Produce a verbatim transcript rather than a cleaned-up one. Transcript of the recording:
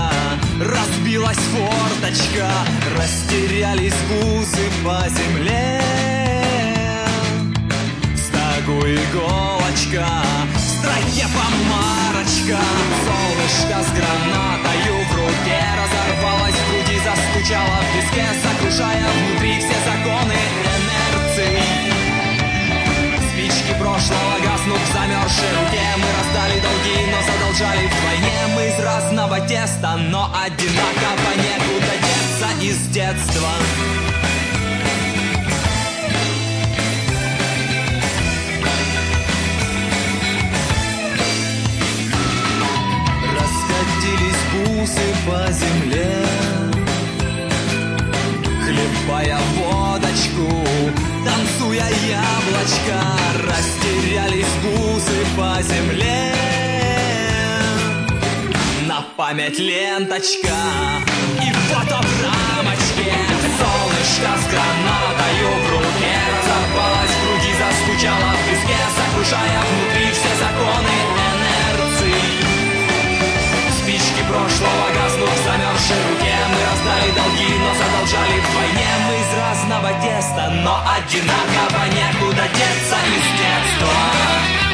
разбилась форточка, растерялись бузы по земле. В стогу иголочка, в строке помарочка, солнышко с гранатою в руке разорвалась в груди, застучала в виске, сокрушая внутри все законы инерции. Спички прошлого гаснут в замерзшей руке. Мы раздали долги, но задолжали вдвойне. Мы из разного теста, но одинаково, некуда деться из детства. Раскатились бусы по земле, хлебая водочку, танцуя яблочко, растерялись бузы по земле. На память ленточка и фото в рамочке. Солнышко с гранатою в руке разорвалась в груди, застучала в виске, сокрушая внутри все законы инерции. Спички прошлого гаснут в замерзшей руке. Мы раздали долги, но задолжали вдвойне. Мы из разного теста, но одинаково, некуда деться из детства.